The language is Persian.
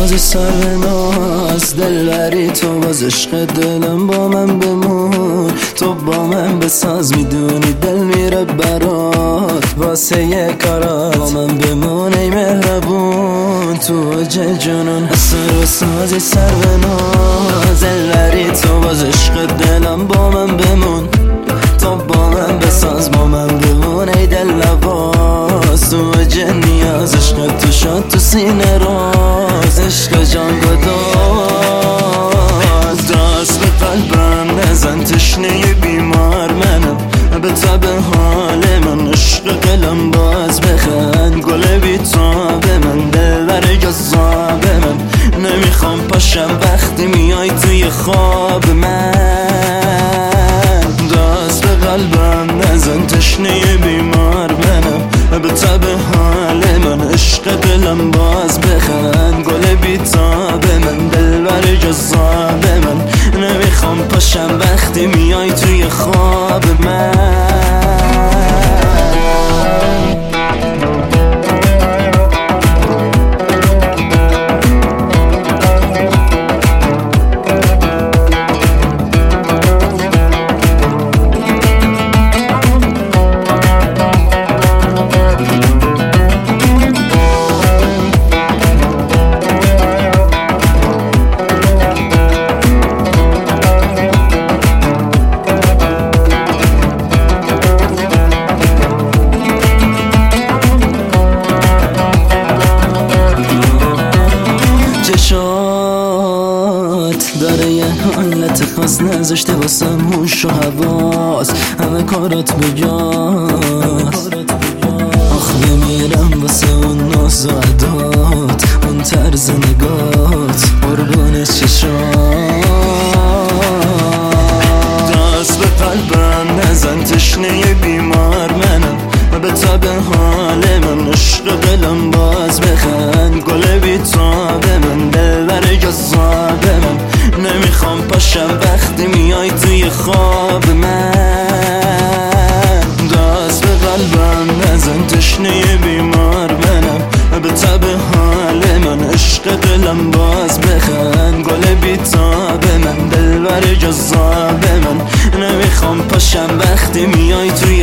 سازی سر ناز دلبری تو باز عشق دلم با من بمون تو با من بساز میدونی دل میره برات واسه یه کارات با من بمون ای مهربون تو جنون اصر و سازی سر ناز دلبری تو باز عشق دلم با من بمون تو با من بساز با من بمون ای دل لباس تو نیاز عشق تو شد تو سینه راز عشق جان گداز دست به قلبم نزن تشنه بیمار منم به تب حال من عشق قلم باز بخند گل بیتاب من دلبر جذاب من نمیخوام پاشم وقتی میای توی خواب من دست به قلبم نزن تشنه بیمار منم به تب حال من عشق دلم باز بخند گل بیتاب من دلبر جذاب من نمیخوام پاشم وقتی میای توی خواب من داره یه حالت خاص نذاشته واسم هوش و حواس همه کارات بجاست آخ بمیرم واسه اون ناز و عدات اون طرز نگات قربون چشات دست به قلبم نزن تشنه بیمار منم به تب حال من عشق دلم باز بخند گل بیتاب من دلبر جذاب من نمیخوام پاشم وقتی میای توی خواب من دست به قلبم نزن تشنه بیمار منم به تب حال من عشق دلم باز بخند گل بیتاب من دلبر جذاب من نمیخوام پاشم وقتی میای توی